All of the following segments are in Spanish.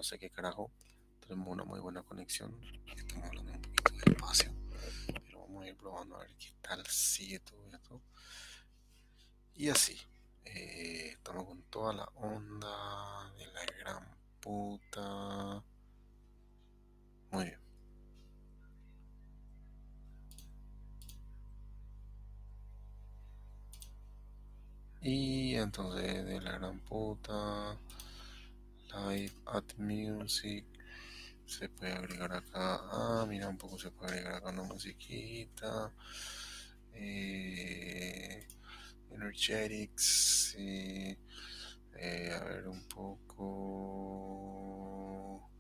sé qué carajo. Tenemos una muy buena conexión. Estamos hablando un poquito de espacio, pero vamos a ir probando a ver qué tal sigue todo esto. Y así. Estamos con toda la onda de la gran puta. Muy bien. Y entonces de la gran puta, live at music, se puede agregar acá. Mira, un poco se puede agregar acá una musiquita. Energetics. A ver un poco.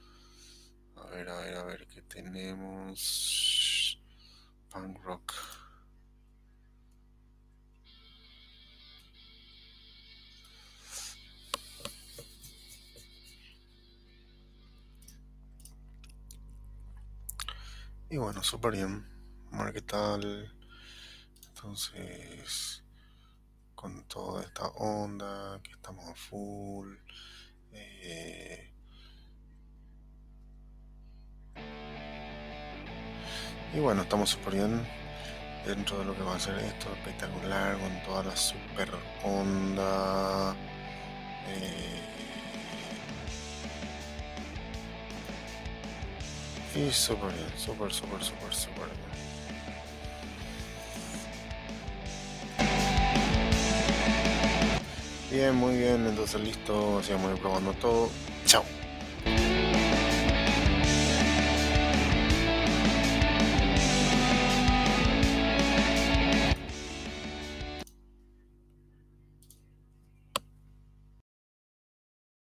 A ver qué tenemos. Punk rock. Y bueno, súper bien. Vamos a ver qué tal. Entonces, con toda esta onda, que estamos a full. Y bueno, estamos súper bien dentro de lo que va a ser esto espectacular, con toda la super onda. Y súper bien, súper bien. Bien, muy bien, entonces listo, sigamos probando todo. Chao.